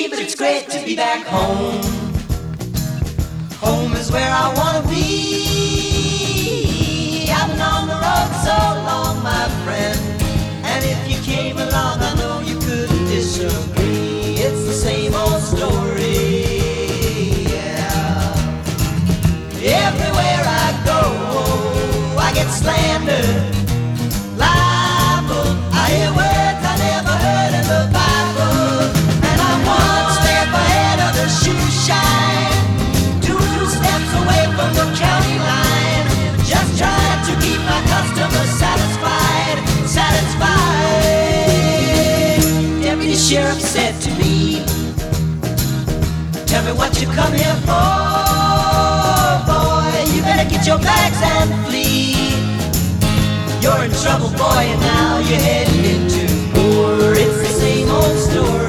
but it's great to be back home. Home is where I wanna be. I've been on the road so long, my friend, and if you came along, I know you couldn't disagree. It's the same old story, yeah. Everywhere I go, I get slandered, libel. I hear words I never heard in the Bible, and I'm one step ahead of the shoe shine, two steps away from the county line, just trying to keep my customers satisfied, satisfied. Deputy Sheriff said to me, tell me what you come here for, boy. You better get your bags and flee. You're in trouble, boy, and now you're heading into war. It's the same old story.